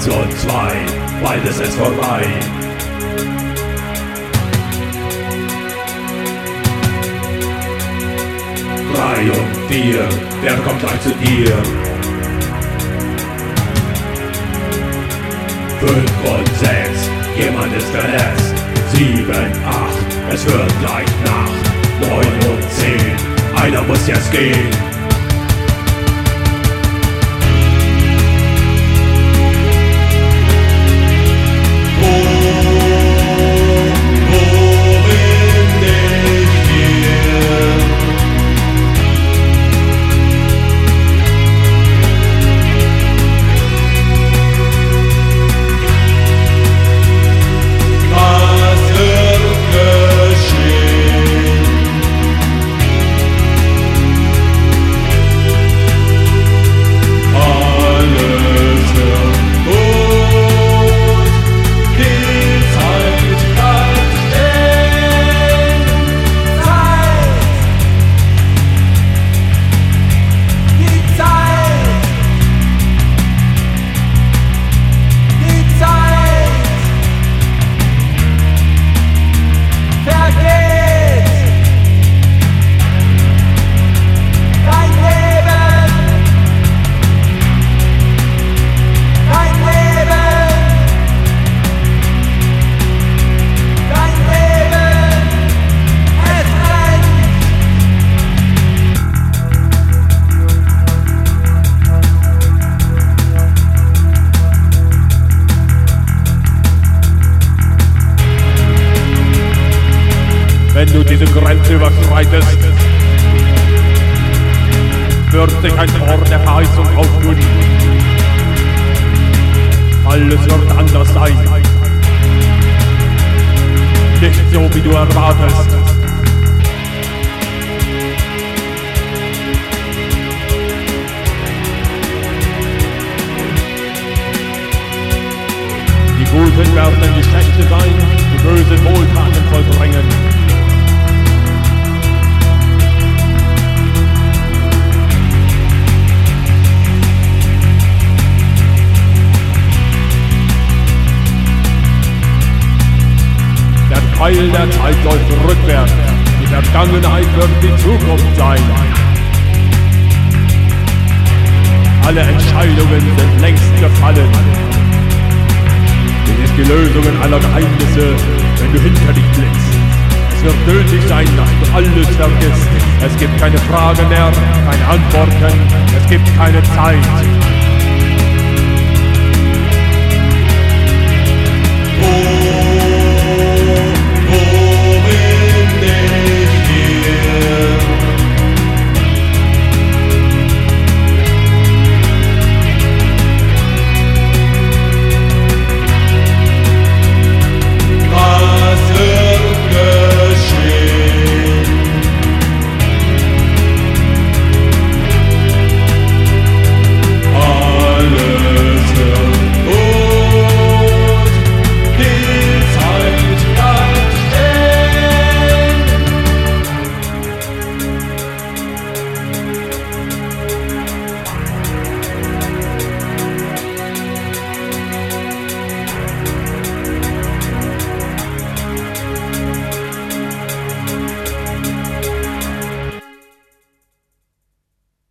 und 2, beides ist vorbei. 3 und 4, wer kommt gleich zu dir? 5 und 6, jemand ist verletzt. 7, 8, es wird gleich Nacht. 9 und 10, einer muss jetzt gehen. Wenn du diese Grenze überschreitest, wird sich ein Tor der Verheißung auftun. Alles wird anders sein. Nicht so, wie du erwartest. Die Guten werden die Schlechte sein, die Bösen Wohltaten vollbringen. Der Pfeil der Zeit läuft rückwärts, die Vergangenheit wird die Zukunft sein. Alle Entscheidungen sind längst gefallen. Du siehst die Lösungen aller Geheimnisse, wenn du hinter dich blickst. Es wird nötig sein, dass du alles vergisst. Es gibt keine Fragen mehr, keine Antworten, es gibt keine Zeit.